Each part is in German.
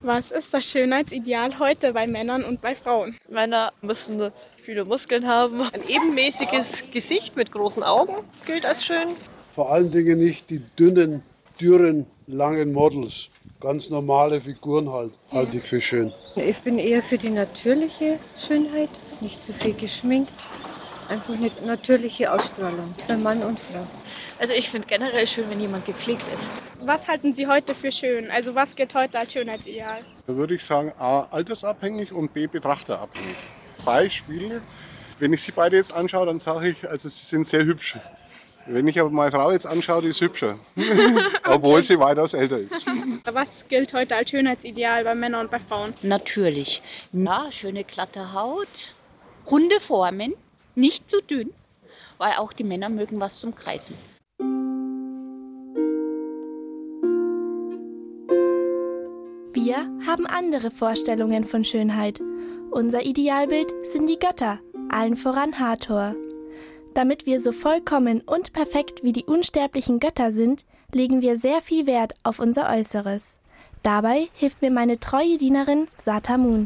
Was ist das Schönheitsideal heute bei Männern und bei Frauen? Männer müssen viele Muskeln haben. Ein ebenmäßiges Gesicht mit großen Augen gilt als schön. Vor allen Dingen nicht die dünnen, dürren, langen Models. Ganz normale Figuren halt, halte ich für schön. Ich bin eher für die natürliche Schönheit, nicht zu viel geschminkt. Einfach eine natürliche Ausstrahlung für Mann und Frau. Also ich finde generell schön, wenn jemand gepflegt ist. Was halten Sie heute für schön? Also was gilt heute als Schönheitsideal? Da würde ich sagen, A, altersabhängig und B, betrachterabhängig. Beispiel, wenn ich sie beide jetzt anschaue, dann sage ich, also sie sind sehr hübsch. Wenn ich aber meine Frau jetzt anschaue, die ist hübscher, obwohl sie weitaus älter ist. Was gilt heute als Schönheitsideal bei Männern und bei Frauen? Natürlich. Ja, schöne glatte Haut, runde Formen, nicht zu dünn, weil auch die Männer mögen was zum Greifen. Wir haben andere Vorstellungen von Schönheit. Unser Idealbild sind die Götter, allen voran Hathor. Damit wir so vollkommen und perfekt wie die unsterblichen Götter sind, legen wir sehr viel Wert auf unser Äußeres. Dabei hilft mir meine treue Dienerin Satamun.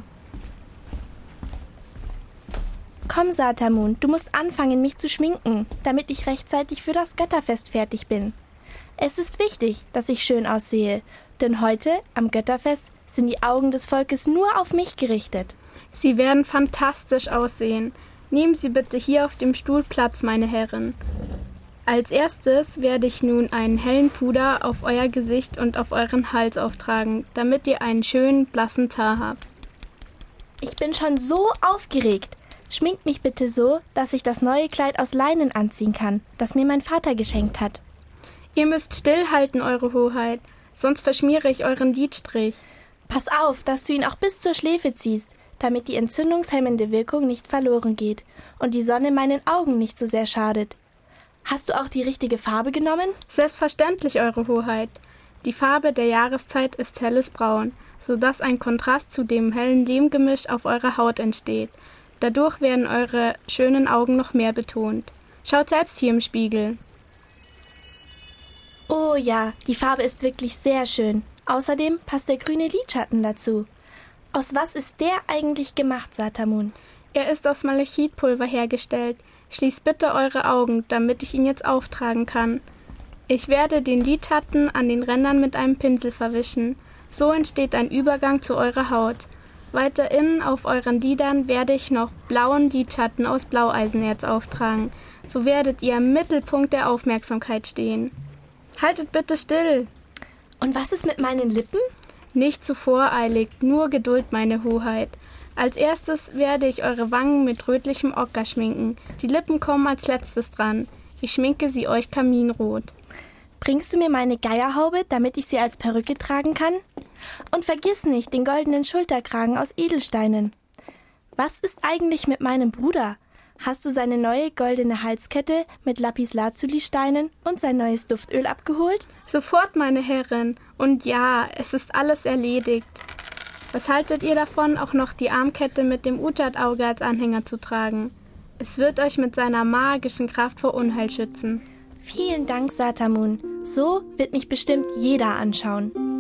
Komm, Satamun, du musst anfangen, mich zu schminken, damit ich rechtzeitig für das Götterfest fertig bin. Es ist wichtig, dass ich schön aussehe, denn heute, am Götterfest, sind die Augen des Volkes nur auf mich gerichtet. Sie werden fantastisch aussehen. Nehmen Sie bitte hier auf dem Stuhl Platz, meine Herren. Als erstes werde ich nun einen hellen Puder auf euer Gesicht und auf euren Hals auftragen, damit ihr einen schönen, blassen Teint habt. Ich bin schon so aufgeregt. Schminkt mich bitte so, dass ich das neue Kleid aus Leinen anziehen kann, das mir mein Vater geschenkt hat. Ihr müsst stillhalten, Eure Hoheit, sonst verschmiere ich euren Lidstrich. Pass auf, dass du ihn auch bis zur Schläfe ziehst, damit die entzündungshemmende Wirkung nicht verloren geht und die Sonne meinen Augen nicht so sehr schadet. Hast du auch die richtige Farbe genommen? Selbstverständlich, Eure Hoheit. Die Farbe der Jahreszeit ist helles Braun, sodass ein Kontrast zu dem hellen Lehmgemisch auf eurer Haut entsteht. Dadurch werden eure schönen Augen noch mehr betont. Schaut selbst hier im Spiegel. Oh ja, die Farbe ist wirklich sehr schön. Außerdem passt der grüne Lidschatten dazu. Aus was ist der eigentlich gemacht, Satamun? Er ist aus Malachitpulver hergestellt. Schließt bitte eure Augen, damit ich ihn jetzt auftragen kann. Ich werde den Lidschatten an den Rändern mit einem Pinsel verwischen. So entsteht ein Übergang zu eurer Haut. Weiter innen auf euren Lidern werde ich noch blauen Lidschatten aus Blaueisenerz auftragen. So werdet ihr im Mittelpunkt der Aufmerksamkeit stehen. Haltet bitte still! Und was ist mit meinen Lippen? Nicht zu voreilig, nur Geduld, meine Hoheit. Als erstes werde ich eure Wangen mit rötlichem Ocker schminken. Die Lippen kommen als letztes dran. Ich schminke sie euch kaminrot. Bringst du mir meine Geierhaube, damit ich sie als Perücke tragen kann? Und vergiss nicht den goldenen Schulterkragen aus Edelsteinen. Was ist eigentlich mit meinem Bruder? Hast du seine neue goldene Halskette mit Lapislazuli-Steinen und sein neues Duftöl abgeholt? Sofort, meine Herrin. Und ja, es ist alles erledigt. Was haltet ihr davon, auch noch die Armkette mit dem Utat-Auge als Anhänger zu tragen? Es wird euch mit seiner magischen Kraft vor Unheil schützen. Vielen Dank, Satamun. So wird mich bestimmt jeder anschauen.